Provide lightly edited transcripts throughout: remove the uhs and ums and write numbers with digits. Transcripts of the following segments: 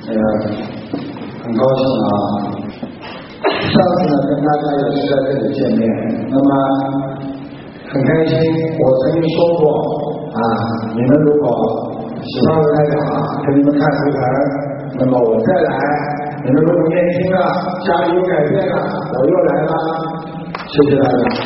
很高兴啊！上次呢跟大家也是在这里见面，那么很开心。我曾经说过啊，你们如果喜欢卢台长，给你们看图腾，那么我再来；你们如果念经了，家里有改变了，我又来了。谢谢大家。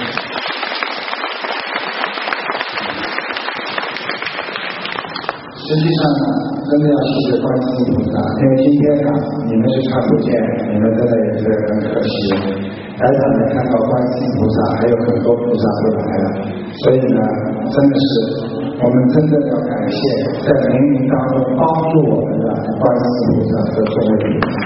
实际上呢，真的要谢谢观世音菩萨，因为今天呢，你们是看不见，你们真的也是很可惜。台长呢看到观世音菩萨，还有很多菩萨都来了，所以呢，真的是我们真的要感谢在冥冥当中帮助我们的观世音菩萨和众位菩萨。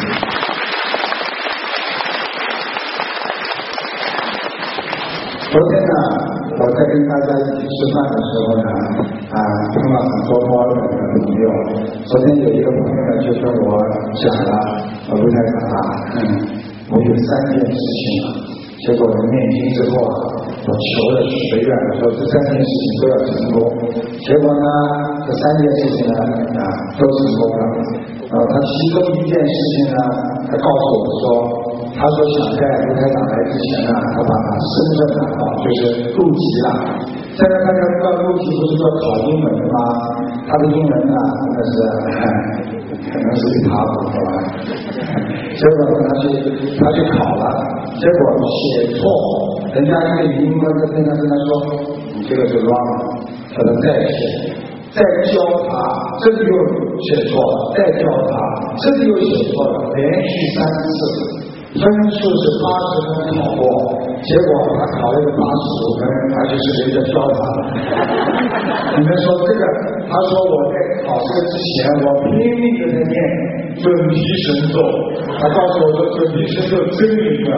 昨天呢，我在跟大家一起吃饭的时候呢，碰到很多墨尔本的朋友。昨天有一个朋友呢，就跟我讲了，卢台长我有3件事情了。结果我念经之后我求了许愿，说这3件事情都要成功。结果呢，这3件事情呢，都成功了。他其中一件事情呢，他告诉我说。他说想在卢台长来之前呢，他把身份拿到，就是入籍了。现在大家知道入籍不是说考英文的吗？他的英文呢，真的是可能是一塌糊涂了。结果呢，他去考了，结果写错，人家那个英文的跟他说，你这个是 wrong， 叫他再写。再教他，这里又写错了，再教他，这里又写错了，连续3次。分数是80分考过，结果他考了一个85分，而且是人家教他的。你们说这个，他说我在考试之前，我拼命的在念准提神咒，他告诉我说准提神咒真灵的。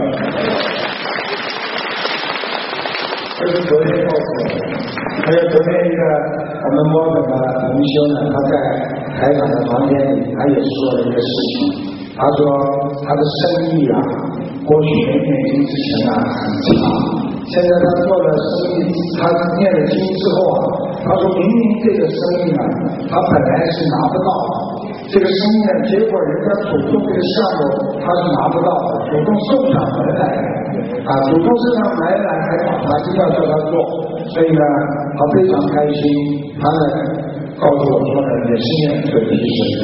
这是昨天告诉我的。还有昨天一个我们墨尔本的同修呢，他在台长的房间里，他也说了一个事情。他说他的生意过去没念经之前很差，现在他做了生意，他念了经之后他说明明这个生意他本来是拿不到这个生意结果人家主动这个项目他是拿不到的，主动送上门来主动送上门来还把他一定要叫他做，所以呢他非常开心，他呢告诉我说呢也是念准提神咒。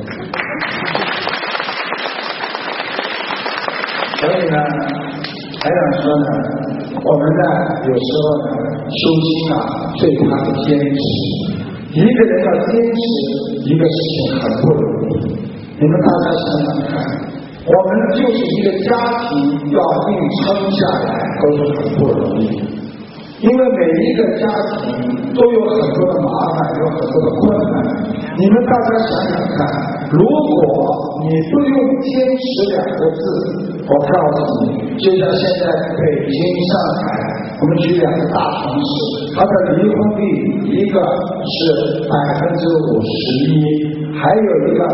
所以呢，台长说呢，我们呢有时候呢修心最怕的坚持。一个人要坚持一个事情很不容易。你们大家想想看，我们就是一个家庭要硬撑下来都是很不容易。因为每一个家庭都有很多的麻烦，有很多的困难。你们大家想想看，如果你不用坚持2个字，我告诉你，就像现在北京、上海，我们举2个大城市，它的离婚率一个是51%，还有一个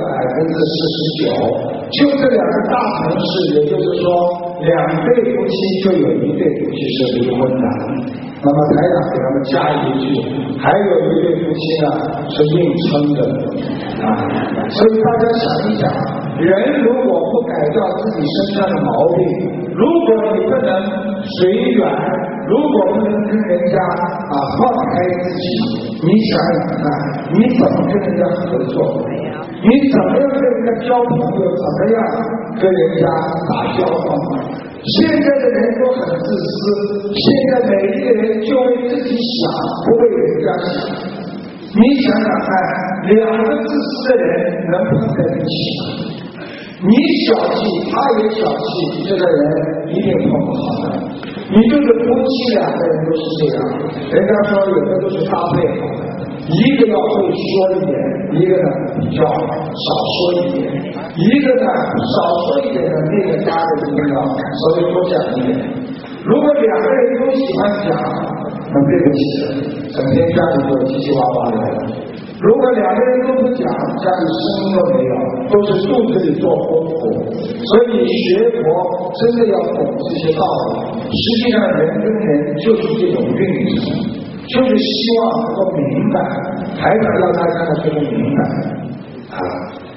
49%。就这2个大城市，也就是说2对夫妻就有1对夫妻是离婚的。那么台长给他们加一句，还有1对夫妻是硬撑的所以大家想一想，人如果不改掉自己身上的毛病，如果你不能随缘，如果不能跟人家放开自己，你想想看，你怎么跟人家合作？你怎么样跟人家交朋友？怎么样跟人家打交道？现在的人都很自私，现在每一个人就为自己想，不为人家想。你想想看，2个自私的人能碰在一起？你小气，他也小气，这个人一定碰不好的。你就是夫妻2个人都是这样，人家说有的都是搭配好的，一个要会说一点，一个呢比较少说一点，一个呢少说一点的那个搭的一定要稍微多讲一点。如果2个人都喜欢讲，那对不起，整天家里就叽叽哇哇的。如果2个人都不讲，家里声音都没有，都是肚子里做功夫。所以学佛真的要懂这些道理。实际上人跟人就是这种运程，就是希望能够明白，台长让大家能够明白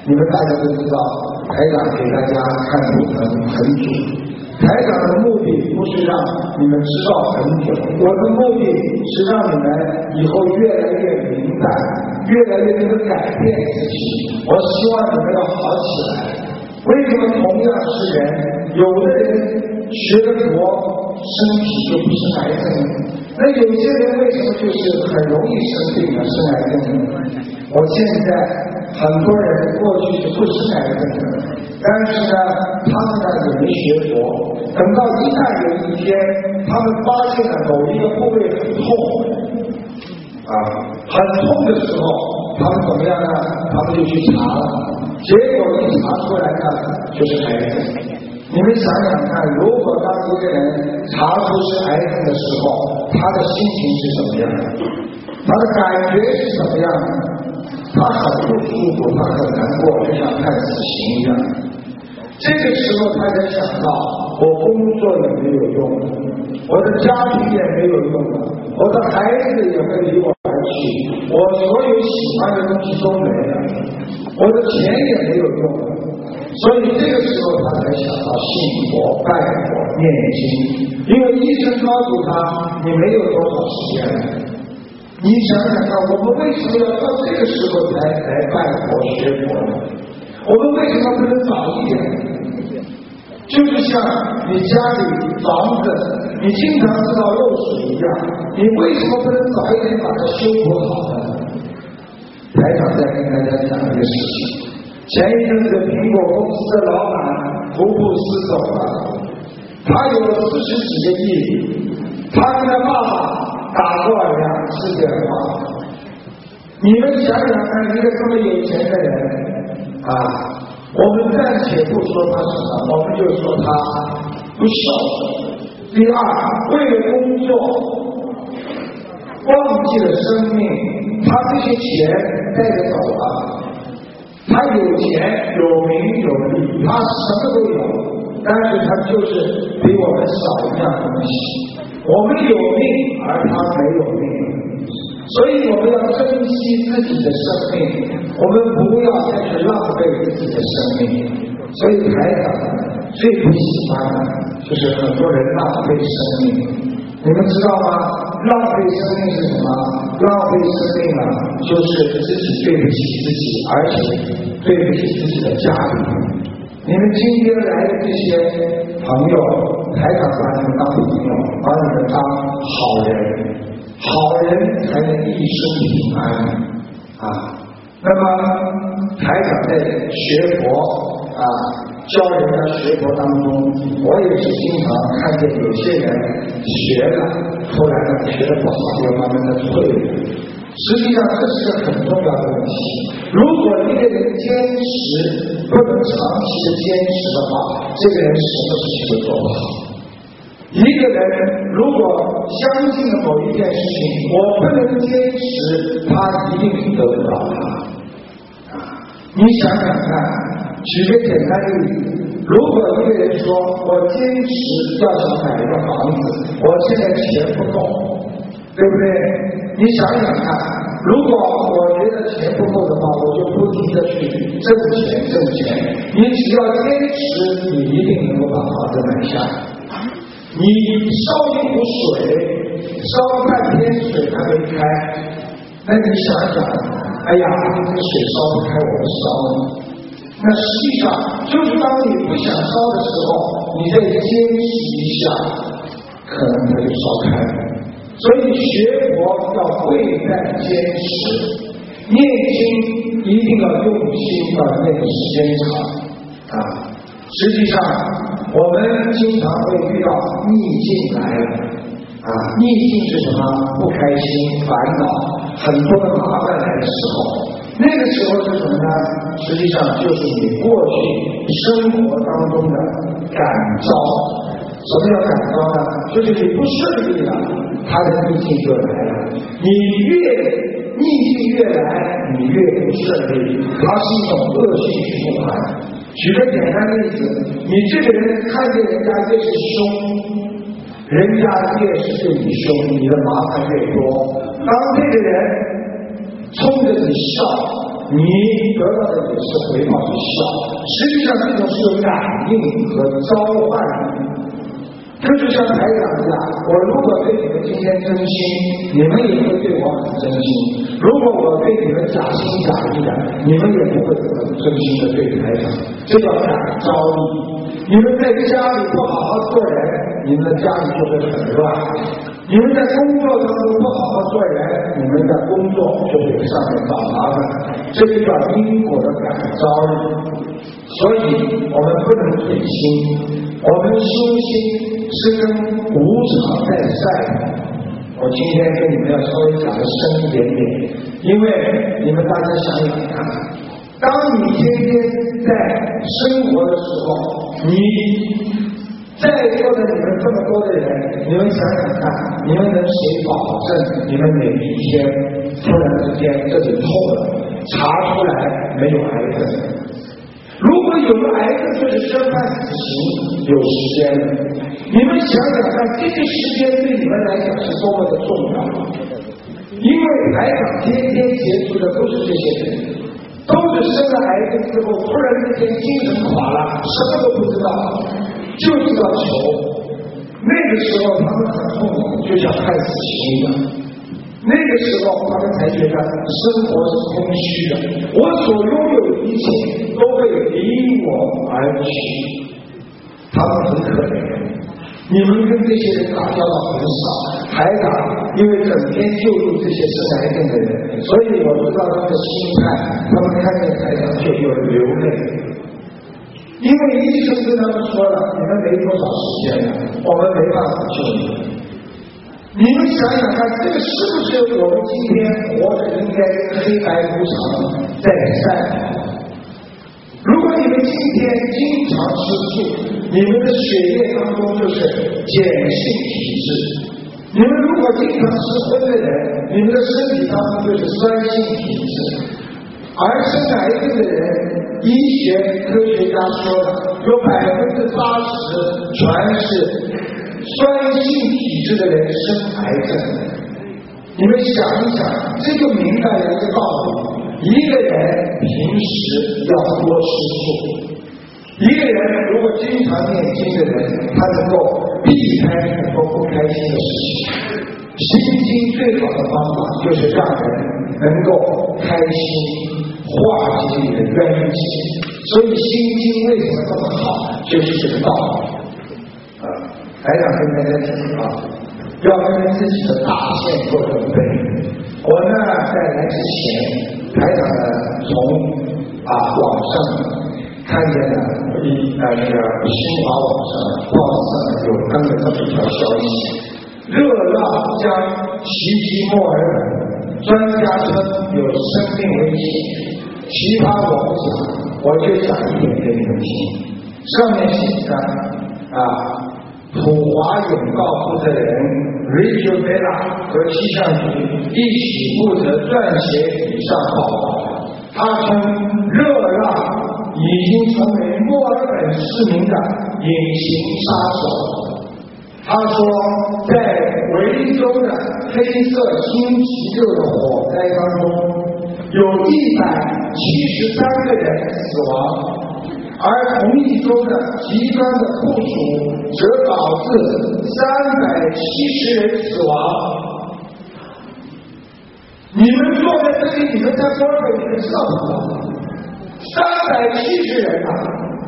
你们大家都知道，台长给大家看图腾很准。台长的目的不是让你们知道很准，我的目的是让你们以后越来越明白，越来越能改变自己。我希望你们要好起来。为什么同样是人，有的人学了佛，身体就不是癌症？那有些人为什么就是很容易生病了，生癌症？我现在很多人过去是不生癌症的，但是呢，他们呢也没学佛。等到一旦有一天，他们发现了某一个部位很痛，很痛的时候，他们怎么样呢？他们就去查了，结果一查出来呢，就是癌症。你们想想看，如果当一个人查出是癌症的时候，他的心情是什么样的？他的感觉是什么样的？他很不舒服，他很难过，就像看死刑一样。这个时候他才想到，我工作也没有用，我的家庭也没有用了，我的孩子也会离我而去，我所有喜欢的东西都没了，我的钱也没有用了。所以这个时候他才想到信佛、拜佛、念经，因为医生告诉他你没有多少时间了。你想想看，我们为什么要到这个时候才来拜佛学佛呢？我们为什么不能早一点？就是像你家里房子，你经常知道漏水一样，你为什么不能早一点把它修补好呢？台长在跟大家讲一个事情。前一阵子苹果公司的老板福布斯走了，他有40几个亿，他跟他爸爸打过2次电话。你们想想看，一个这么有钱的人我们暂且不说他什么，我们就说他不孝顺。第二，为了工作忘记了生命，他这些钱带着走了。他有钱有名有利，他什么都有，但是他就是比我们少一样东西。我们有命，而他没有命，所以我们要珍惜自己的生命，我们不要再去浪费自己的生命。所以台长最不喜欢的就是很多人浪费生命。你们知道吗？浪费生命是什么？浪费生命就是自己对不起自己，而且对不起自己的家庭。你们今天来的这些朋友，台长把你们当朋友，把你们当好人，好人才能一生平安那么台长在学佛教人家学佛当中，我也是经常看见有些人学了，后来呢学得不好，又慢慢的退了。实际上这是个很重要的问题。如果一个人坚持不能长期的坚持的话，这个人什么事情都做不好。一个人如果相信了某一件事情，我不能坚持，他一定得不到它。你想想看，举个简单的例子，如果一个人说我坚持要想买一个房子，我现在钱不够，对不对？你想想看，如果我觉得钱不够的话，我就不停的去挣钱。你只要坚持，你一定能够把房子买下来。你烧一壶水，烧半天水还没开，那你想想，哎呀，这水烧不开，我不烧了。那实际上就是当你不想烧的时候，你再坚持一下，可能它就烧开了。所以学佛要贵在坚持，念经一定要用心，要念的时间长实际上我们经常会遇到逆境来了逆境是什么？不开心、烦恼，很多的麻烦来的时候，那个时候是什么呢？实际上就是你过去生活当中的感召。什么叫感召呢？就是你不顺利了，它的逆境就来了。你逆境越来，你越不顺利，它是一种恶性循环。举个简单例子，你这个人看见人家越是凶，人家越是对你凶，你的麻烦越多。当这个人冲着你笑， 你得到的也是回报的效。实际上，这种是有感应和召唤的。就是像台长一样，我如果对你们今天真心，你们也会对我很真心；如果我对你们假心假意的，你们也不会很真心的对台长。这叫感召力。你们在家里不好好做人，你们的家里就会很乱；你们在工作当中不好好做人，你们的工作就会上面找麻烦。这就叫因果的感召力。所以我们不能退心，我们修心是跟无常在赛的。我今天跟你们要稍微讲的深一点点，因为你们大家想想看，当你天天在生活的时候，你在座的你们这么多的人，你们想想看，你们能谁保证你们每一天突然之间这里痛了，查出来没有癌症？如果有了癌症，就是宣判死刑，有时间了。你们想想看，这个时间对你们来讲是多么的重要。因为台长天天接触的都是这些人，都是生了癌症之后，突然之间精神垮了，什么都不知道，就知道求。那个时候他们很痛苦，就想判死刑的。那个时候他们才觉得生活是空虚的，我所拥有的一切都会离我而去。他们很可怜，你们跟这些人打交道很少。台长因为整天救助这些生癌症的人，所以我知道他们的心态，他们看见台长就有流泪。因为医生跟他们说了，你们没多少时间了，我们没办法救你们。你们想想看，这个是不是我们今天活着应该跟黑白无常在赛跑？如果你们今天经常吃素，你们的血液当中就是碱性体质；你们如果经常吃荤的人，你们的身体当中就是酸性体质。而生癌症的人，医学科学家说的，有80%全是酸性体质的人生癌症。你们想一想，这就明白了一个道理：一个人平时要多吃素，一个人如果经常念经的人，他能够避开很多不开心的事情。心经最好的方法就是让人能够开心，化解你的冤气。所以心经为什么这么好，就是这个道理。台长跟大家讲啊，要跟自己的大限做准备。我呢，在来之前，台长呢从网上看见了那个新华网上报纸上有登了这么一条消息：热浪将袭击墨尔本，专家称有生命危险。奇葩我不讲，我就讲一点给你们听。上面写着普华永告负责人 Rachel Bella 和气象局一起负责撰写以上报道。他称热浪已经成为墨尔本市民的隐形杀手。他说，在维州的黑色星期6的火灾当中，有173个人死亡。而同一周的极端的酷暑则导致370人死亡。你们坐在这里，你们在多少个？你们知道不知道？370人啊！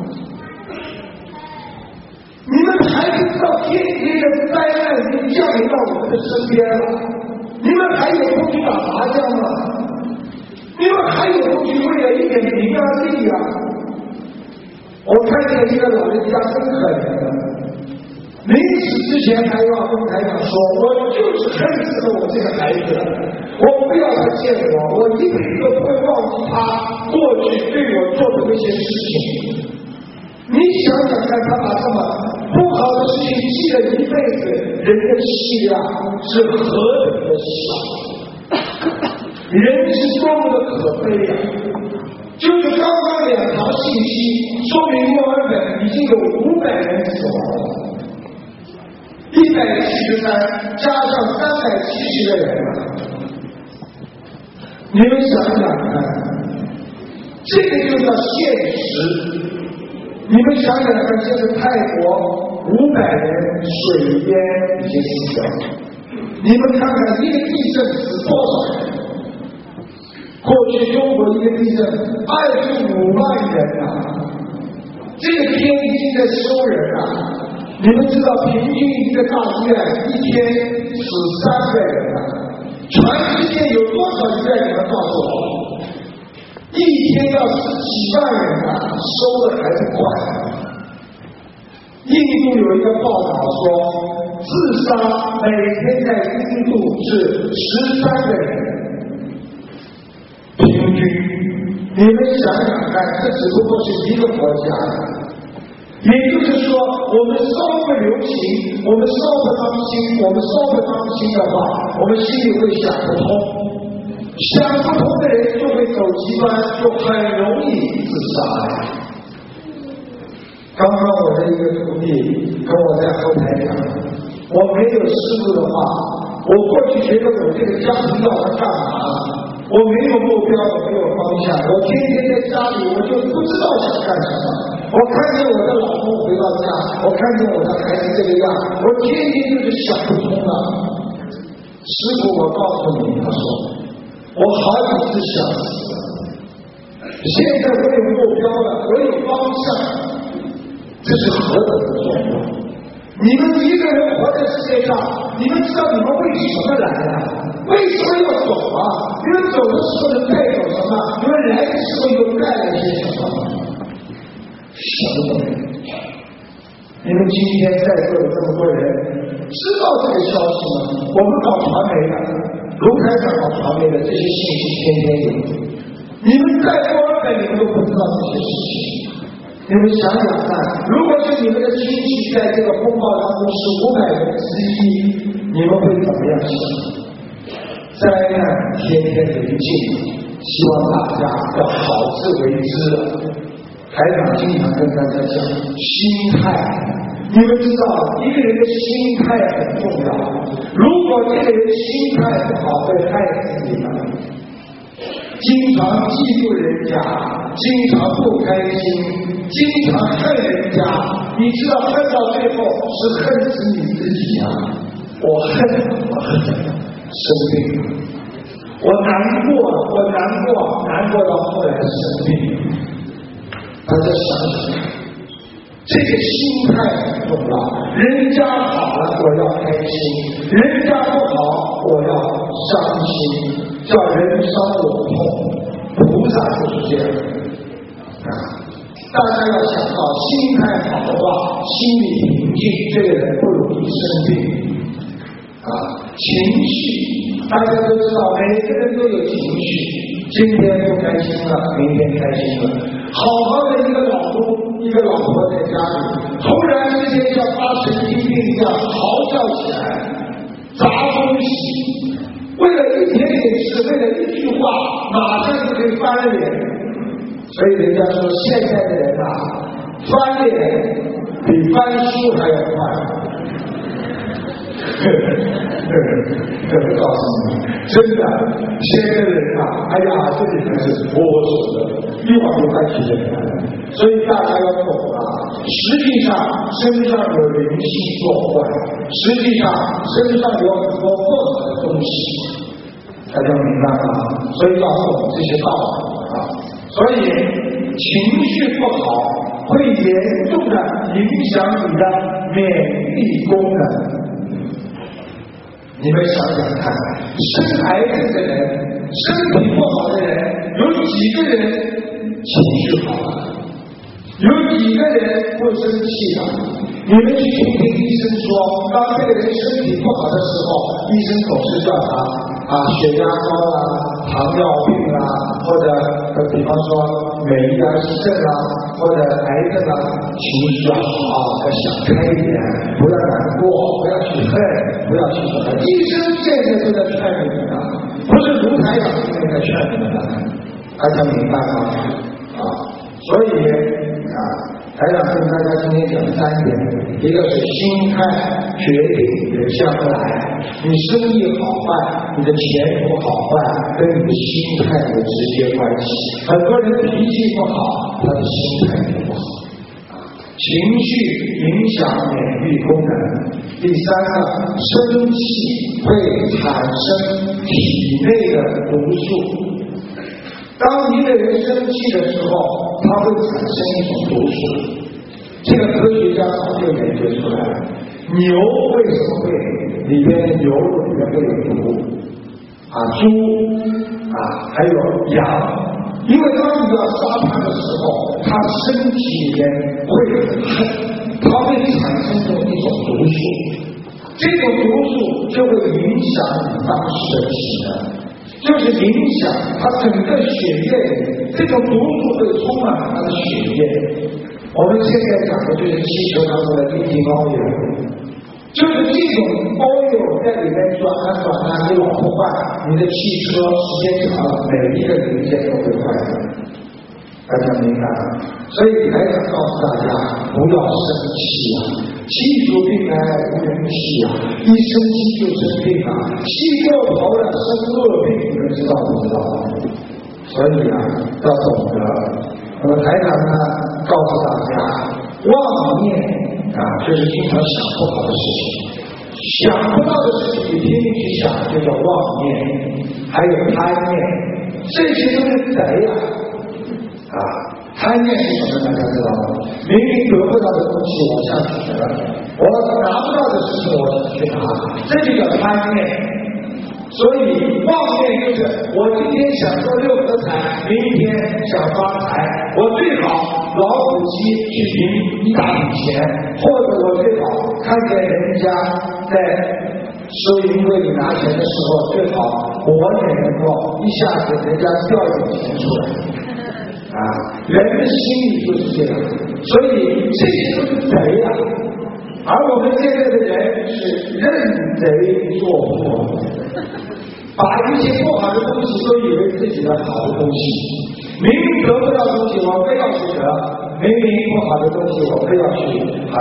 你们还不知道天天的灾难已经降临到我们的身边了？你们还有空去打麻将吗？你们还有空去为了一点名啊利啊？我看见一个老人家真可怜的，临死之前还要跟台长说，我就是恨死了我这个孩子，我不要他见我，我一辈子都不会忘记他过去对我做的那些事情。你想想看，他把这么不好的事情记了一辈子，人的气量是何等的小，人是多么的可悲呀！就是刚刚2条信息，说明墨尔本已经有500人死亡了，173加上370个人了。你们想想看， 这个就叫现实。你们想想看，现在泰国500人水淹已经死掉了，你们看看一个地震死多少人？过去中国一个地震25万人啊，这个天津在收人啊。你们知道平均一个大医院一天死3个人啊？全世界有多少医院？你们告诉我，一天要死几万人啊，收的还不快。印度有一个报道说，自杀每天在印度是13个人，平均。你们想想看，这只不过是一个国家。也就是说，我们稍不留情，我们稍不当心，我们稍不当心的话，我们心里会想不通。想不通的人就会走极端，就很容易自杀。刚刚我的一个徒弟跟我在后台讲，我没有师父的话，我过去觉得我这个家庭要来干嘛？我没有目标，我没有方向，我天天在家里，我就不知道想干什么。我看见我的老公回到家，我看见我的孩子这个样，我天天就是想不通了。师父，我告诉你，他说，我好几次想死了，现在我有目标了，我有方向，这是何等的重要！你们一个人活在世界上，你们知道你们为什么来啊？为什么要走啊？你们走的时候能带走什么？你们来的时候又带来些什么？什么都没有。你们今天在座的这么多人，知道这个消息吗？我们搞传媒的，卢台长搞传媒的，这些信息天天有。你们在多少代，你们都不知道这些事情。你们想想看，如果是你们的亲戚在这个风暴当中是500分之1，你们会怎么样想？灾难天天临近，希望大家要好自为之。台长经常跟大家讲心态，你们知道一个人的心态很重要，如果这个人心态不好，会害死你的。经常嫉妒人家，经常不开心，经常恨人家，你知道恨到最后是恨死你自己啊！我恨生病了，我难过到后来生病。大家想想，这个心态很重要。人家好了，我要开心；人家不好，我要伤心。叫人伤我痛，菩萨就是这样啊！大家要想到，心态好的话，心里平静，这个人不容易生病啊。情绪，大家都知道，每个人都有情绪。今天不开心了，明天开心了。好好的一个老公，一个老婆在家里，突然之间像发神经病一样嚎叫起来，砸东西，为了一点点事，为了一句话，马上就可以翻脸。所以人家说，现在的人啊，翻脸比翻书还要快。告诉你，真的，现在的人啊，哎呀，这里才是摸索的，一会儿就翻起人来了。所以大家要懂啊，实际上身上有灵性作怪，实际上身上有很多不好的东西，大家明白吗？所以要懂这些道理啊。所以情绪不好，会严重的影响你的免疫功能。你们想想看，生癌症的人，身体不好的人，有几个人情绪好了？有几个人不生气了？你们去听听医生说，当这个人身体不好的时候，医生总是叫他血压高啊，糖尿病啊，或者比方说免疫癌症啊，或者癌症啊，情绪要好，要想开一点，不要难过，不要去恨，不要去什么。医生现在都在劝你们了，不是卢台长现在在劝你们了，大家明白吗？所以台长跟大家今天讲3点，一个是心态决定你的将来，你生意好坏，你的前途好坏跟你的心态有直接关系。很多人脾气不好，他的心态也不好。情绪影响免疫功能。第3个，生气会产生体内的毒素。当一个人生气的时候，他会产生一种毒素。这个科学家早就研究出来了。牛为什么会里边牛肉里面会有毒？猪还有羊。因为当你要杀它的时候，它身体里面会很恨，它会产生一种毒素，这种毒素就会影响你当时的体能，就是影响它整个血液里，这种毒素会充满它的血液。我们现在讲的就是汽车当中的立体oil，就是这种oil在里面转啊，你老不换，你的汽车时间长了，每一个零件都会坏的。大家明白吗？所以台长告诉大家，不要生气气出病来无人替一生气就生病气过头了生恶病，你们知道不知道？所以要懂得。那么台长呢，告诉大家，妄念就是经常想不好的事情，想不到的事情你拼命去想，就叫妄念。还有贪念，这些都是贼贪念是什么？大家知道吗？明明得不到的东西我想取得，我拿不到的事情我想去拿，这就叫贪念。所以妄念就是我今天想中6合彩，明天想发财，我最好老虎机去赢一大笔钱，或者我最好看见人家在收银柜里拿钱的时候，最好我也能够一下子人家掉一点钱出来人的心理就是这样，所以这些都是贼而我们现在的人是认贼作佛，把一些不好的东西都以为自己的好的东西，明明得不到东西我非要去得，明明不好的东西我非要去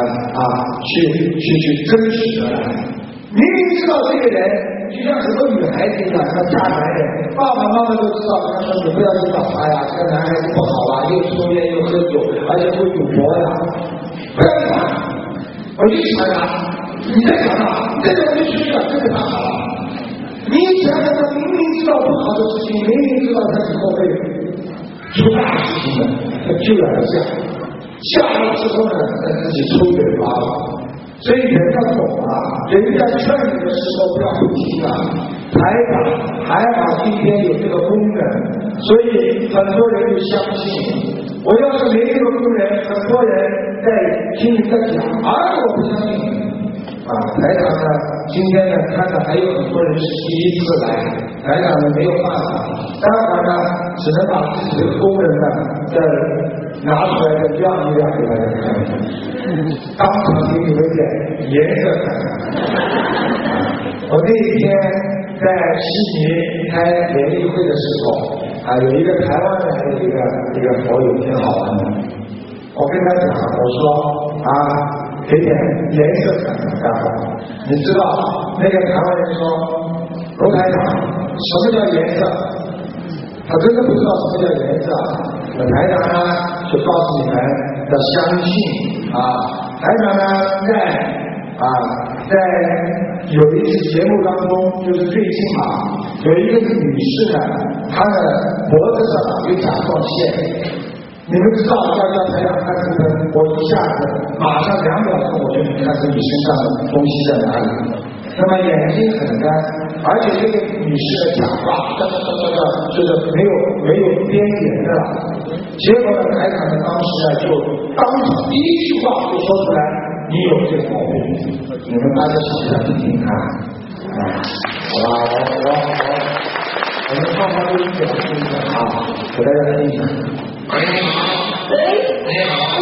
去争取得来。明明知道这个人就像很多女孩子一样，她嫁男人，爸爸妈妈都知道，她说你不要去找他这个男孩子不好又抽烟又喝酒，而且会赌博不要去管，我就喜欢他，你在想这个人就去了，这个他好了。你想想他明明知道不好的事情，明明知道他以后会出大事情的，就让他下了之后呢，他自己抽嘴巴了。所以人要懂人家劝你的时候不要不听台长还好今天有这个功能，所以很多人就相信。我要是没这个功能，很多人在听你在讲，我不相信台长呢，今天呢看到还有很多人是第一次来，台长呢没有办法，待会儿呢只能把自己的功能呢再拿出来再亮一亮给大家看一下，当场给你们点颜色看。我那一天在悉尼开联谊会的时候有一个台湾来的一个佛友挺好玩的，我跟他讲，我说给点颜色感干嘛？你知道那个台湾人说，罗台长，什么叫颜色？他真的不知道什么叫颜色。台长呢，就告诉你们要相信台长呢，在有一次节目当中，就是最近有一个女士呢，她的脖子上有甲状腺。你们知道要台长看这个，我一下子马上2秒钟我就能看出你身上的东西在哪里。那么眼睛很干，而且这个女士的讲话就是没有边缘的。结果呢，台长当时就当场第一句话就说出来，你有这个毛病。你们大家想不想听听看？好吧，我们双方都是表示一下给大家听一下。 喂，你好，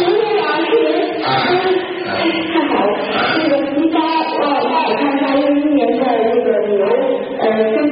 看好，那个应该我看他11年的那个牛，身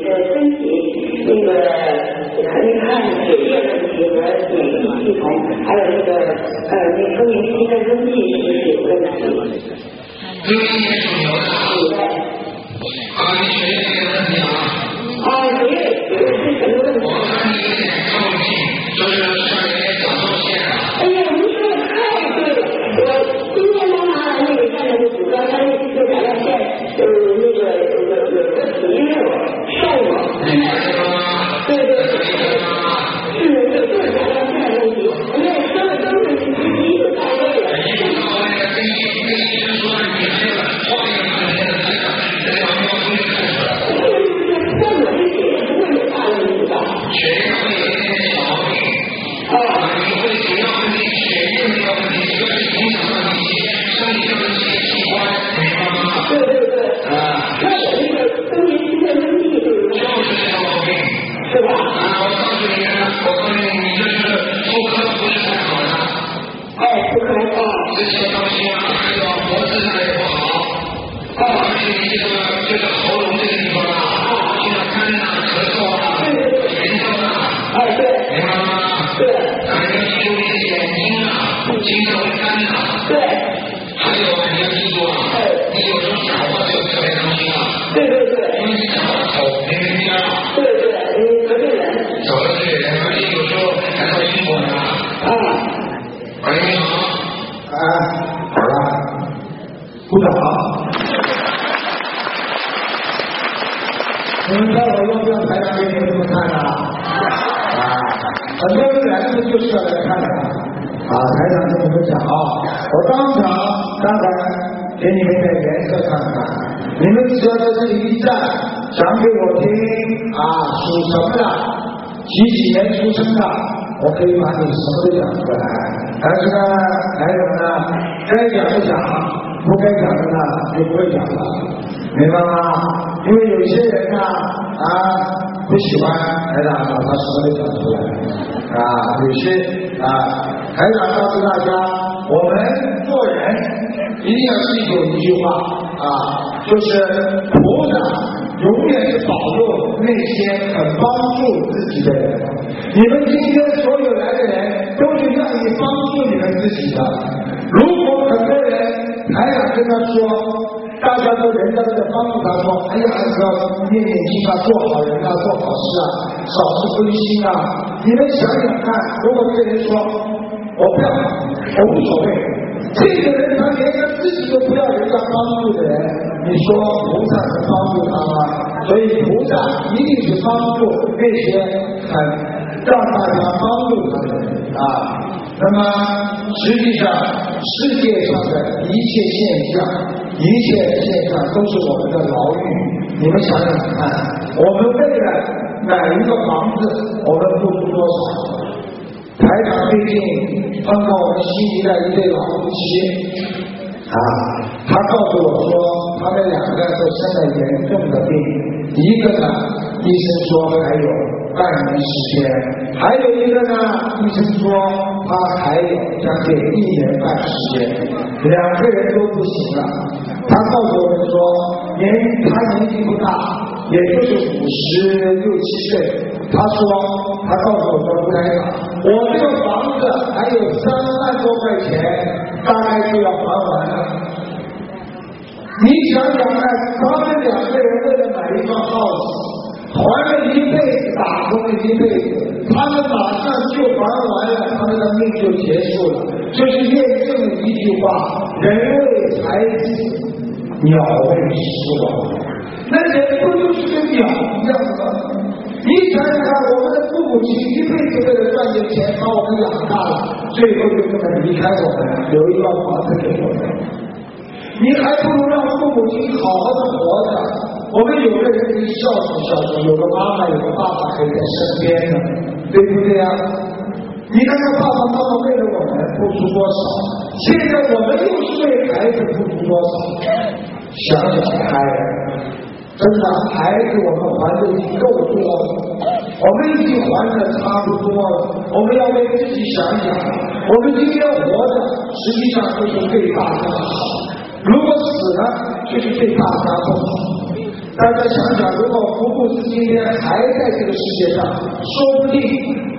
体那个看血液问题和免疫系统，还那个你说你那个扔地是不是有问题？ 扔地是属牛的。 对。 你学这个问题啊。 没有是什么问题？ 我看你有点透气，就是上面长皱线了。 哎呀，您说的太对了，我今天刚拿完那个下面的主观，他那个甲状腺那个有个体育瘦嘛。对对对。是甲状腺的问题，我们说的都是一个到位的。 跟医生说你这个后面这条尿出去看出来。 在我这里也不会有大问题吧？ 血液会有一点小毛病。你会主要问题血液这个问题，一个是影响到你身体的这些器官，明白吗？ 对对对。那我那个更年期的问题就是这个毛病， 是吧？ 我告诉你，你就是妇科不是太好的。 妇科这些东西啊，还有脖子上也不好。而且你这个喉咙这个地方啊，现在干啊、咳嗽啊、严重啊。 对。 明白吗？ 对。 你要注意眼睛啊，经常会干啊。 对。 还有你要记住啊，你有时候讲话就特别当心啊。 对对对。 因为你讲话口没人家。 对对，得罪人。 得罪人，而且有时候还到英国呢。喂，你好。 好了，鼓掌。你们在我要不要台长给你们怎么看呢？很多人来这就是要来看的。台长跟你们讲我当场给你们点颜色看看，你们只要在这里一站，讲给我听属什么的，几年出生的，我可以把你什么都讲出来。但是呢，台长呢，该讲的讲，不该讲的呢就不会讲了，明白吗？因为有些人呢不喜欢台长把他什么都讲出来有些台长告诉大家，我们做人一定要记住一句话就是菩萨永远是保佑那些很帮助自己的人。你们今天所有来的人都是愿意帮助你们自己的。如果很多人台长跟他说，大家都人家都在帮助他说，哎呀，要念念经做好人做好事少是分心你们想想看，如果这个人说我不要，我无所谓，这个人他连他自己都不要人家帮助的人，你说菩萨能帮助他吗？所以菩萨一定是帮助那些让大家帮助他的人那么实际上世界上的一切现象都是我们的牢狱。你们想想看，我们为了买一个房子，我们付出多少？台长最近碰到我们悉尼的一对老夫妻他告诉我说，他们两个都生了严重的病，一个呢，医生说还有半年时间，还有一个呢，医生说他还有将近1年半时间，两个人都不行了。他告诉我们说，他年纪不大，也就是56、57岁。他告诉我说，卢台长，我这个房子还有3万多块钱，大概就要还完了。你想想看，他们两个人为了买一幢 house， 还了一辈子，打工了一辈子，他们马上就还完了，他们的命就结束了。就是验证了一句话：人为财死，鸟为食亡。那人不就是跟鸟一样吗？你想想看，我们的父母亲一辈子为了赚点钱把我们养大了，最后就这么离开我们，留一套房子给我们。你还不如让父母亲好好的活着。我们有的人可以孝顺，有个妈妈有个爸爸可以在身边的，对不对你看看爸爸妈妈为了我们付出多少，现在我们又是为孩子付出多少，想想开真的，孩子我们还的已经够多了，我们已经还的差不多了，我们要为自己想想，我们今天活着实际上就是对大家好，如果死了就是对大家不好。大家想想，如果福布斯今天还在这个世界上，说不定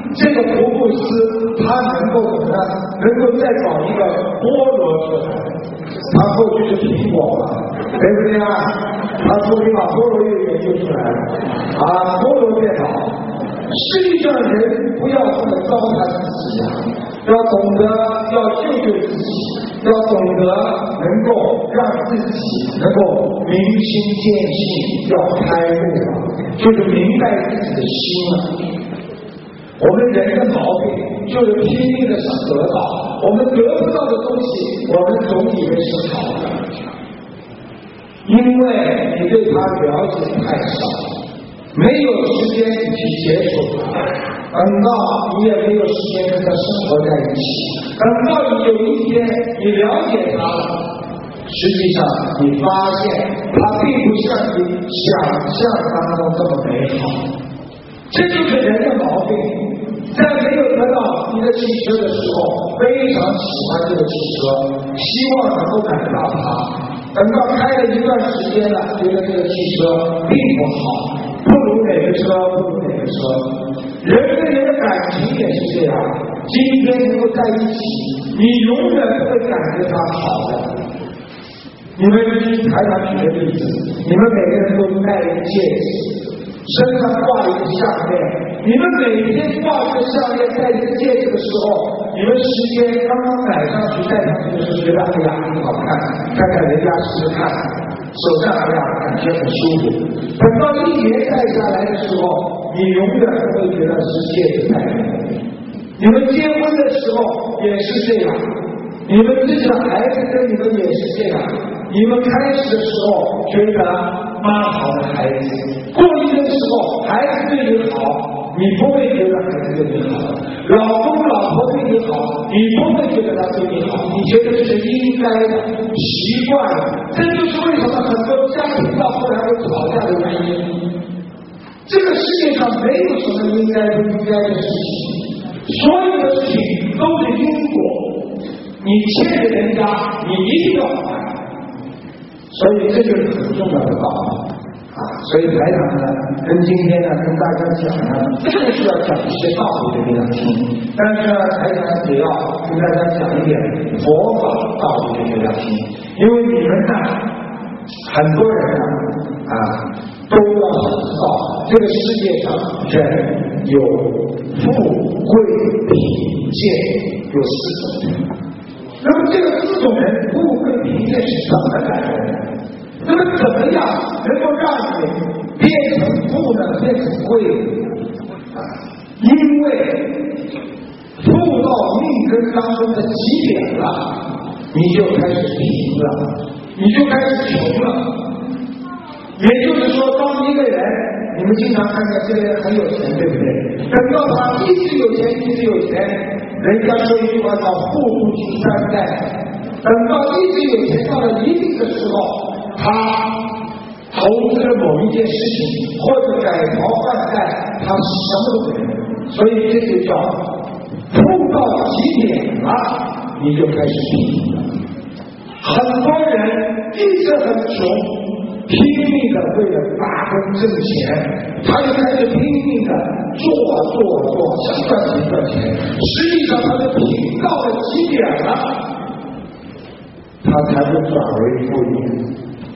这个福布斯他能够怎么呢？能够再搞一个菠萝出来，他过去是苹果嘛，对不对啊？他终于把菠萝又研究出来了啊，菠萝电脑。实际上人不要这么糟蹋自己啊，要懂得要救救自己，要懂得能够让自己能够明心见性，要开悟啊，就是明白自己的心啊。我们人的毛病就是拼命的想得到，我们得不到的东西，我们总以为是好的，因为你对他了解太少。没有时间去接触他，等到你也没有时间跟他生活在一起，等到你有一天你了解他了，实际上你发现他并不像你想象当中这么美好。这就是人的毛病。在没有得到你的汽车的时候，非常喜欢这个汽车，希望能够买到它，等到开了一段时间了，觉得这个汽车并不好，不如哪个车，不如哪个车。人跟人的感情也是这样，今天能够在一起，你永远不会感觉它好的。你们台长举个例子，你们每个人都戴一个戒指，身上挂一个项链，你们每天挂一个项链戴一个戒指的时候，你们时间刚刚买上去戴上去的时候觉得哎呀很好看，看看人家试试看，手上哎呀感觉很舒服。等到一年戴下来的时候，你永远不会觉得是戒指戴的。你们结婚的时候也是这样，你们自己的孩子跟你们也是这样。你们开始的时候觉得妈好的孩子，过一阵时候孩子对你好，你不会觉得孩子对你好；老公老婆对你好，你不会觉得他对你好，你觉得这是应该的、习惯的。这就是为什么很多家庭到后来会吵架的原因。这个世界上没有什么应该不应该的事情，所有的事情都是因果。你欠着人家，你一定要还。所以这就是很重要的道理啊！所以台长呢，跟今天呢跟大家讲呢，就是要讲一些道理给大家听。但是呢，台长也要跟大家讲一点佛法道理给大家听，因为你们呢，很多人呢都要知道，这个世界上人有富贵贫贱有4种人。那么这个4种人，富贵贫贱是怎么来的？那么怎么样能够让你变成富呢？变成贵呢？因为富到命根当中的极点了，你就开始贫了，你就开始穷了。也就是说，当一个人，你们经常看见这个人很有钱，对不对？等到他一直有钱，一直有钱，人家说一句话叫富不及3代。等到一直有钱到了一定的时候，他投资了某一件事情，或者改朝换代，他什么都没有。所以这就叫富到极点了，你就开始贫了。很多人一直很穷，拼命的为了打工挣钱，他就开始拼命的做，想赚钱。实际上他的贫到了极点了，他才会转为富裕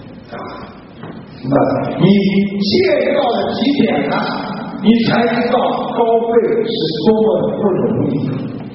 那你见到了极点了，你才知道高贵是多么的不容易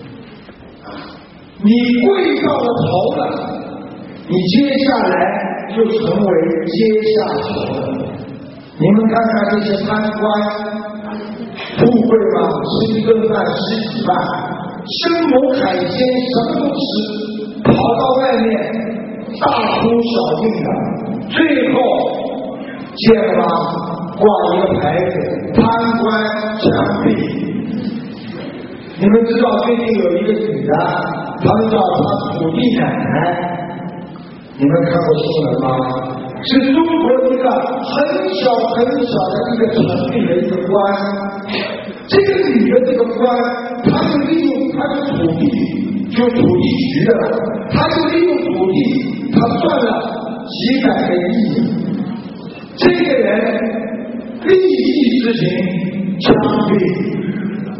你跪到了头了，你接下来就成为阶下囚了。你们看看这些贪官，富贵嘛，吃一顿饭10几万，生猛海鲜什么都吃，跑到外面大呼小应的，最后见了吗？挂一个牌子，贪官枪毙。你们知道最近有一个女的，他们叫她土地奶奶，你们看过新闻吗？是中国一个很小的一个城里的一个官，这个女的这个官，他就利用他的土地，就土地局的，他就利用土地，他赚了几百个亿。这个人利益之情枪毙，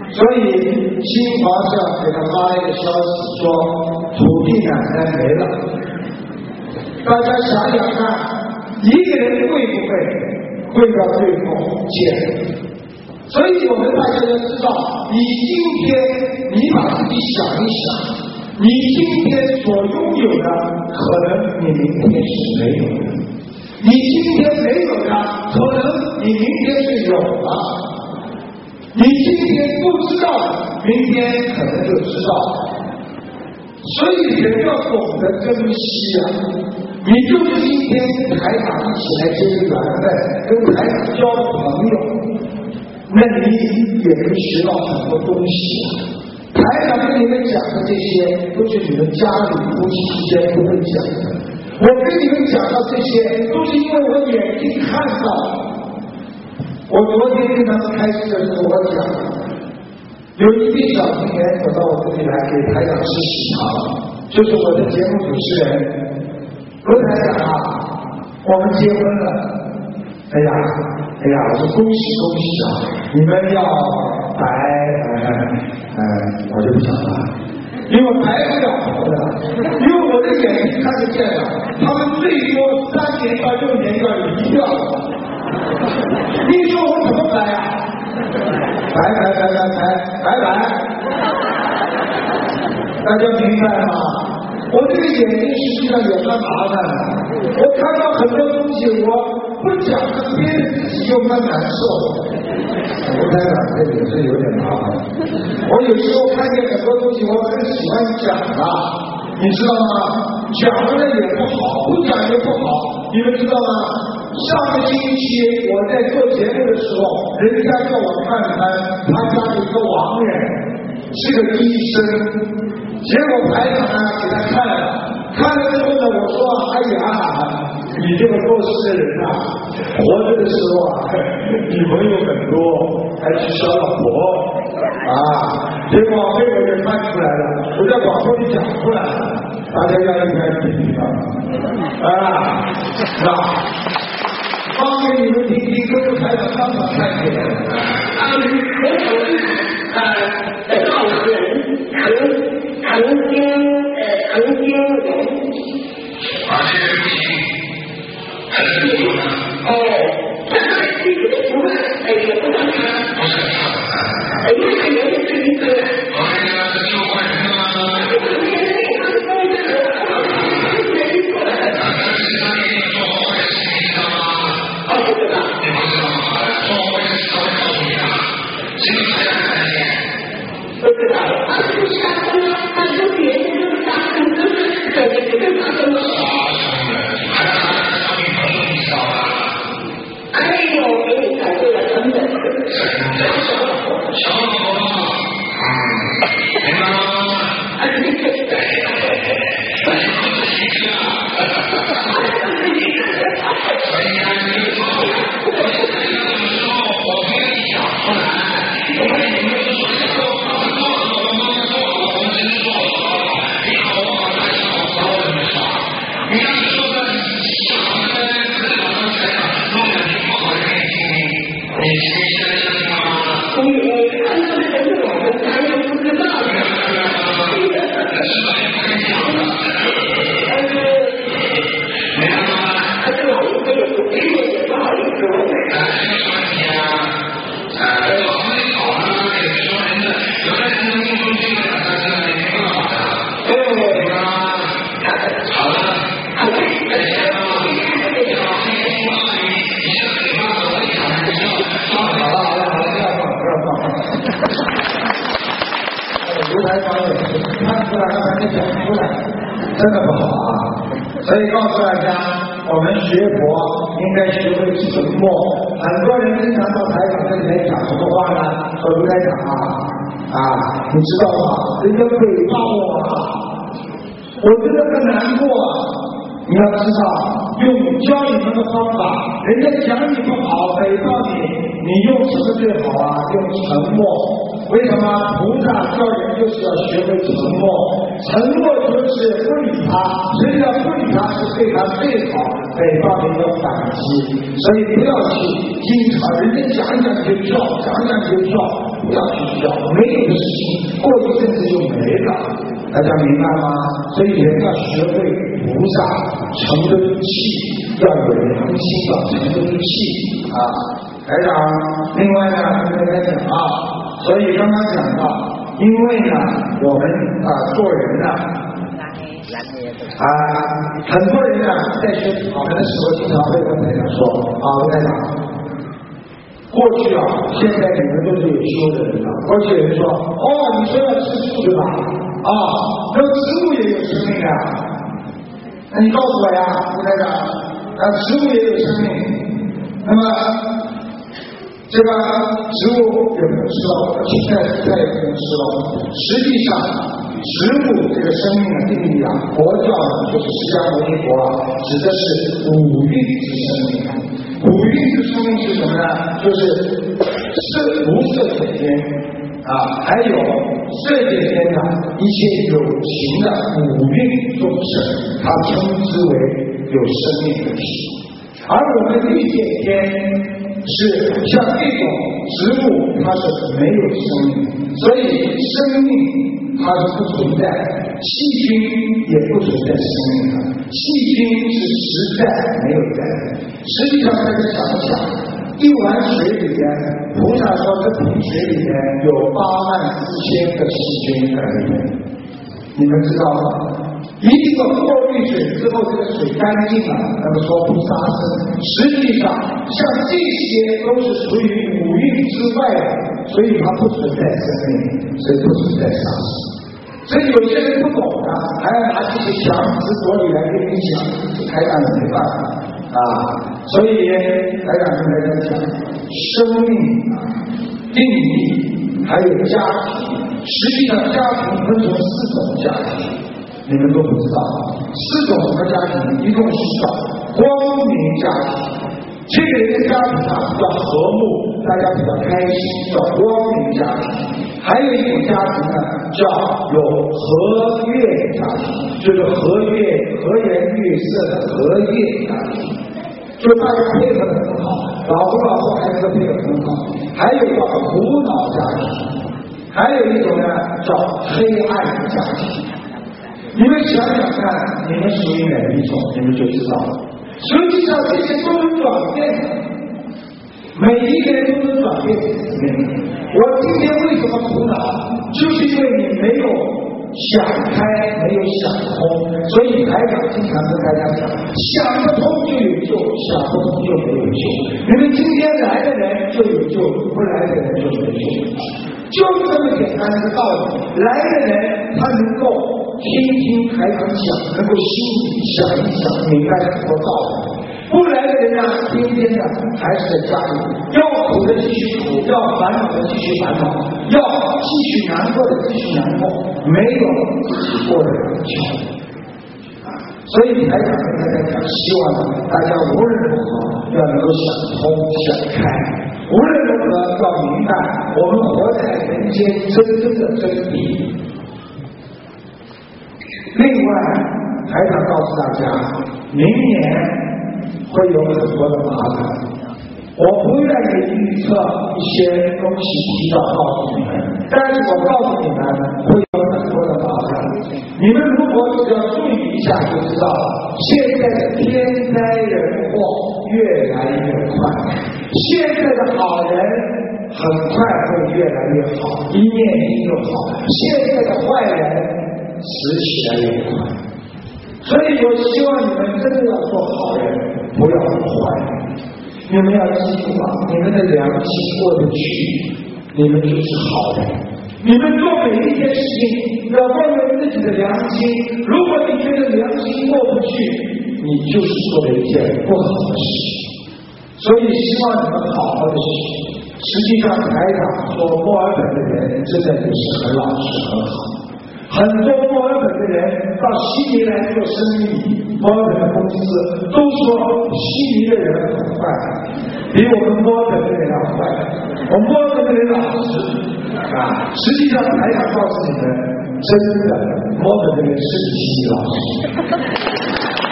所以新华社给他发了一个消息说，土地奶奶没了。大家想想看，一个人会不会到最后见？所以我们大家要知道，你今天你把自己想一想，你今天所拥有的，可能你明天是没有的；你今天没有的，可能你明天是有的。你今天不知道，明天可能就知道。所以人要懂得珍惜啊！你就是今天跟台长一起来结缘分，跟台长交朋友，那你也能学到很多东西。台长跟你们讲的这些，都是你们家里夫妻之间不会讲的。我跟你们讲到这些，都是因为我眼睛看到。我昨天跟他们开始的时候，我讲，有一批小青年走到我这里来给台长吃喜糖，就是我的节目主持人罗台长啊，我们结婚了。哎呀，我说恭喜恭喜啊！你们要白，我就不讲了，因为白不了头的，因为我的眼睛看得见了，他们最多3年到6年要移掉。你说我怎么白啊？白，大家明白吗？我这个眼睛实际上也蛮麻烦的，我看到很多东西，我不讲的别人自己又蛮难受。我台长这也是有点麻烦。我有时候看见很多东西，我很喜欢讲啊，你知道吗？讲了也不好，不讲也不好，你们知道吗？上个星期我在做节目的时候，人家叫我看看他家里一个亡人，是个医生。结果台长呢给他看了之后呢，我说哎呀，你这个过世的人啊，活着的时候啊，女朋友很多，还是小老婆啊。结果被我给看出来了，我在广播里讲出来了，大家要应该听听啊，方便你们听听，跟着台长当场看见。曾经但是自己的图案也不能看，因为他原来是一个。真的不好啊！所以告诉大家，我们学佛应该学会沉默。很多人经常到台长这里来讲什么话呢？说卢台长你知道吗？人家诽谤我我真的很难过。你要知道，用教你们的方法，人家讲你不好，诽谤你，你用什么最好啊？用沉默。 为什么菩萨教人就是要学会沉默？沉默就是不理他，实际上不理他是对他最好北方的一个反击。所以不要去经常人家讲讲就跳，讲讲就跳，不要去跳，没有的事情过一阵子就没了。大家明白吗？所以人要学会菩萨沉得住气，要有良心的沉得住气啊。台长，另外呢，跟大家讲啊，所以刚刚讲到，因为呢，我们做人呢，很多人呢在学法门的时候，经常会跟台长说台长，过去现在你们都是有修的人了。过去有人说，你说要吃素对吧？那么植物也有生命啊。那你告诉我呀，台长，植物也有生命，那么这个植物也不能吃了，现在蔬菜也不能吃了。实际上，植物这个生命的定义佛教就是释迦牟尼佛指的是五蕴之生命。五蕴之生命是什么呢？就是无色界天还有色界天的一切有情的五蕴众生，它称之为有生命的体。而我们欲界天是像这种植物，它是没有生命，所以生命它是不存在，细菌也不存在生命的，细菌是实在没有在。实际上大家想一想，一碗水里面，菩萨说这瓶水里面有84000个细菌在里面，你们知道吗？一个过滤水之后，这个水干净了，那么说不杀生。实际上，像这些都是属于五蕴之外的，所以它不存在生命，所以不存在杀生。所以有些人不懂的，还要拿这些强词夺理来跟你讲，台长也没办法所以台长跟大家讲，生命定义还有家庭，实际上家庭分成4种家庭。你们都不知道，4种什么家庭？一共是叫光明家庭，这个人的家庭比较和睦，大家比较开心，叫光明家庭。还有一种家庭呢，叫有和悦家庭，就是和颜悦色的和悦家庭，就大家配合的很好，老婆孩子配合很好。还有叫苦恼家庭，还有一种呢叫黑暗家庭。你们想想看，你们属于哪一种，你们就知道了。实际上这些都能转变的，每一个人都能转变自己的命运。我今天为什么苦恼，就是因为你没有想开，没有想通。所以台长经常跟大家讲，想得通就有救，想不通就没有救。你们今天来的人就有救，不来的人就没救。就是这么简单的道理。来的人他能够听台长讲，能够心里想一想，明白很多道理。不来的人呢，天天的还是在家里，要苦的继续苦，要烦恼的继续烦恼，要继续难过的继续难过，没有自己过得了去。所以台长跟大家讲，希望大家无论如何要能够想通想开，无论如何要明白我们活在人间真正的真谛。另外，台长告诉大家，明年会有很多的麻烦，我不愿意预测一些东西提早告诉你们，但是我告诉你们会有很多的麻烦。你们如果只要注意一下就知道了，现在的天灾人祸越来越快，现在的好人很快会越来越好，一念一就好，现在的坏人死起来越快。所以我希望你们真的要做好人，不要做坏人。你们要记住你们的良心过得去，你们就是好人。你们做每一件事情要问问自己的良心，如果你觉得良心过不去，你就是做了一件不好的事。所以希望你们好好的学。实际上台长说墨尔本的人真的也是很老实很好，很多墨尔本的人到悉尼来做生意，墨尔本的公司都说悉尼的人很坏， 比我们摸的的人要快，我摸的的人老实啊。实际上台长告诉你们，真的摸的的人是你心理老师。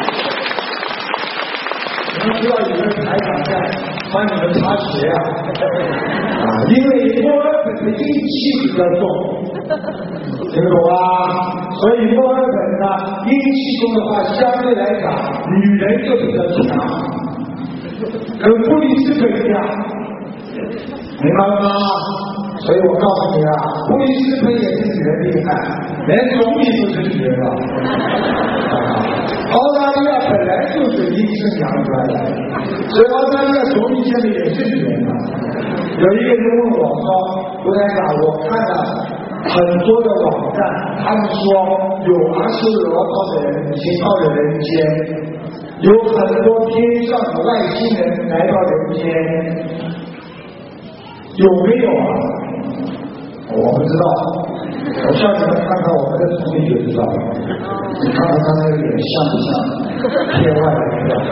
你们知道有个台长在帮你们擦鞋啊，因为墨尔本的阴气比较重，听懂啊？所以墨尔本呢，阴气重的话，相对来讲，女人就比较强，跟布里斯本一样，明白了吗？所以我告诉你啊，布里斯本也是女人厉害，连总理都是女人了。澳大利亚本来就是阴生阳出来的，所以澳大利亚总理现在也是女人了。有一个人问我说：“吴台长，我看了很多的网站，他们说有阿修罗道的人已经到了人间，有很多天上的外星人来到人间，有没有啊？我不知道。我叫你们看看我们的总理就知道了。你看看他那个脸像不像天外来的？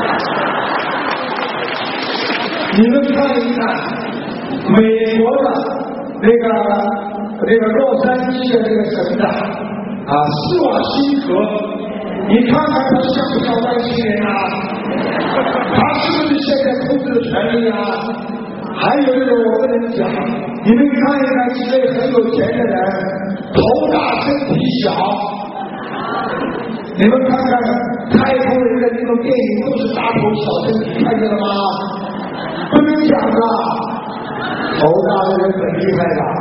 你们看一看美国的那个洛杉矶的那个省长施瓦辛格，你看看他像不像外星人啊？他是不是现在控制了权力啊？还有那个我跟你们讲，你们看一看几位很有钱的人，头大身体小，你们看看太空人的那种电影都是大头小身体，看见了吗？不能讲的，头大的人很厉害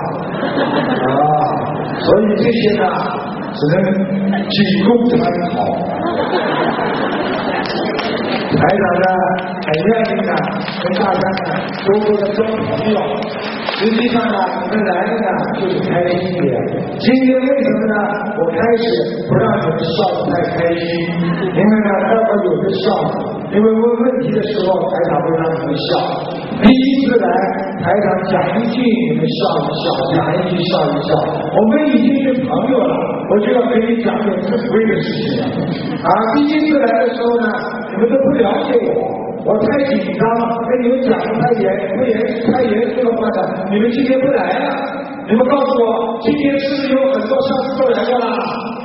的所以这些呢只能仅供参考。台长呢很愿意呢跟大家呢多多的交朋友，实际上呢你们来的呢就是开心一点。今天为什么呢？我开始不让你们笑得太开心，因为呢待会有个笑，因为问问题的时候台长会让你们笑。第一次来台长讲一句你们笑一笑，讲一句笑一笑，我们已经是朋友了，我就要跟你讲点正规的事情了第一次来的时候呢，你们都不了解我太紧张，跟你们讲的太严肃的话呢，你们今天不来了。你们告诉我，今天是不是有很多上次都来过了？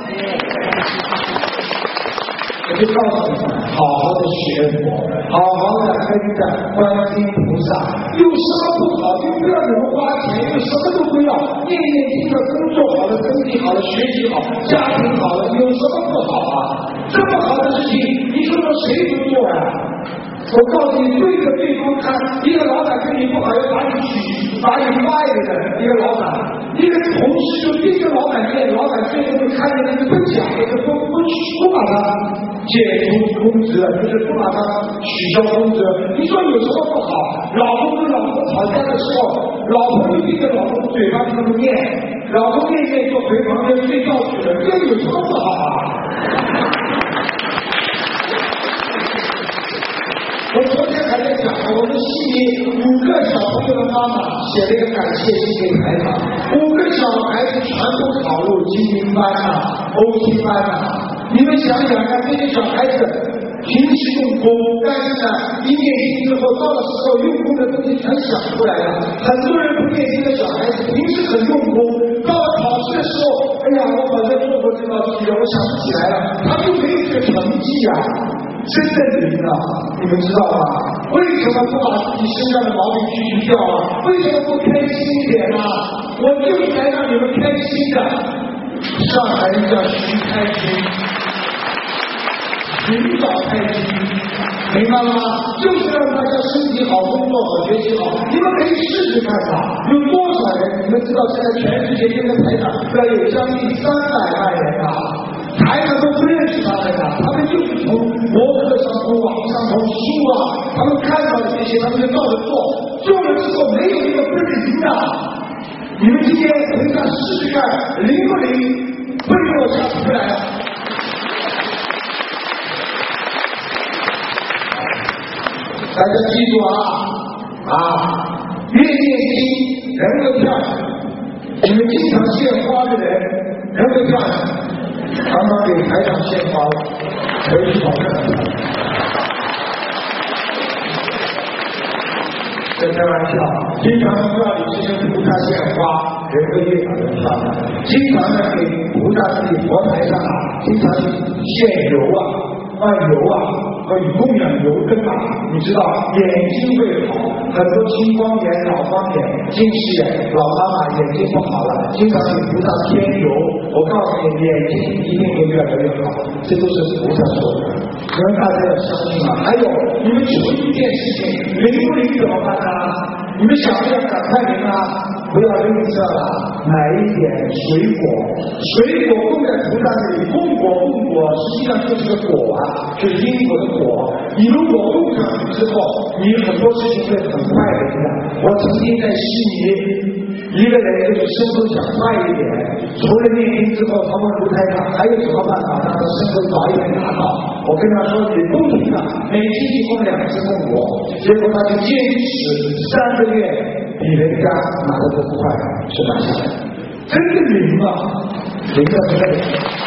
我就告诉你们，好好的学佛，好好的跟着观音菩萨，有什么不好就不要你们花钱，有什么都不要，念念经的，工作好了，身体好了，学习好，家庭好了，有什么不好啊？这么好的事情，你说说谁不做呀？我告诉你，对着对方看，一个老板对你不好，要把你卖的一个老板，一个同事就对着老板念，老板最后就看见那个不讲，不把他解除公职，就是不把他取消公职。你说有什么不好？老公跟老婆吵架的时候，老婆就对着老公嘴巴这么念，老公念就回旁边睡觉去了，这有什么不好啊？我昨天还在讲，我们系里5个小朋友的妈妈写了一个感谢信给台长，5个小孩子全部考入精英班欧班你们想想看，这些小孩子平时用功，但是呢，一念经之后，到了时候用功的东西全想出来了。很多人不念经的小孩子，平时很用功，到了考试的时候，哎呀，我好像做过这道题了，我想不起来了，他就没有这个成绩真正灵你们知道吗？为什么不把自己身上的毛病去除掉为什么不开心一点我就是来让你们开心的。上海人叫寻开心，寻找开心，明白了吗？就是让大家身体好，工作好，学习好。你们可以试试看有多少人？你们知道现在全世界跟着台长要有将近300万人台长都不认识他们他们就是从博客上、从网上、从书他们看到的这些，他们就照着做了之后没有一个不灵你们今天回家试试看，灵不灵？不灵，我下次不来了。大家记住越念经人会漂亮，你们经常献花的人会漂亮。刚刚给台长献花了，可以跑看看。 开玩笑，经常庙里这些菩萨献花，人会越长越漂亮。经常呢给菩萨自己佛台上经常献油放油以供养油灯你知道眼睛会好，很多青光眼、老花眼、近视眼，老妈妈眼睛不好了，经常给菩萨添油，我告诉你，眼睛一定会越来越好，这都是菩萨说的，所以大家要相信还有你们求一件事情灵不灵怎么办你们想不想赶快灵不要吝啬了，买一点水果供在菩萨这里，供果实际上就是个果就是因果的果。你如果供上去之后，你很多事情会很快的我曾经在悉尼，一个人就是身体想快一点，除了念经之后，他问卢台长还有什么办法让他身体早一点达到？我跟他说你不停每星期供2次供果，结果他就坚持3个月。比人家拿得更快，是吧？真的灵灵在这里，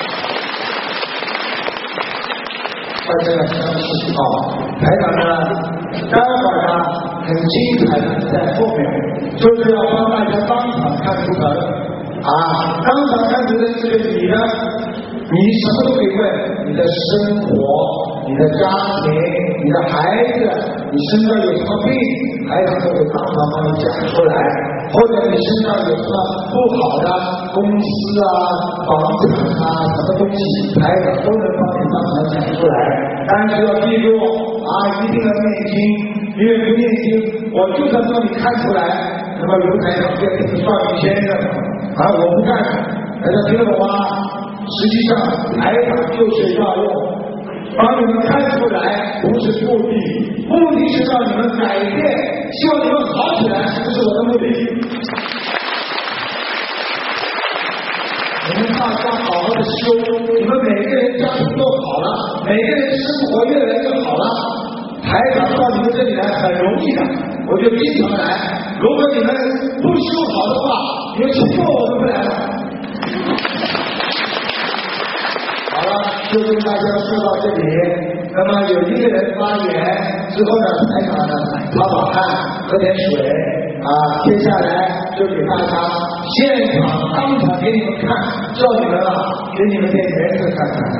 大家要相信台长待会儿很精彩的在后面，就是要帮大家当场看图腾当场看图腾这个你什么都可以问，你的生活、你的家庭、你的孩子，你身上有什么病，台长都会当场帮你讲出来，或者你身上有什么不好的公司房产什么东西，台长都能帮你当场讲出来。但是要记住一定要念经，因为不念经，我就算帮你看出来，那么卢台长变成算命先生我不干，大家听得懂吗？实际上台长就是要用帮你们看出来，不是目的是让你们改变，希望你们好起来，这是我的目的。你们大家好好的修，你们每个人家庭都好了，每个人生活越来越好了，台长到你们这里来很容易的，我就经常来。如果你们不修好的话，你们请过我都不来了。好了，就跟大家说到这里。那么有一个人发言之后台长擦把汗，喝点水接下来就给大家现场当场给你们看，叫你们给你们点颜色看看。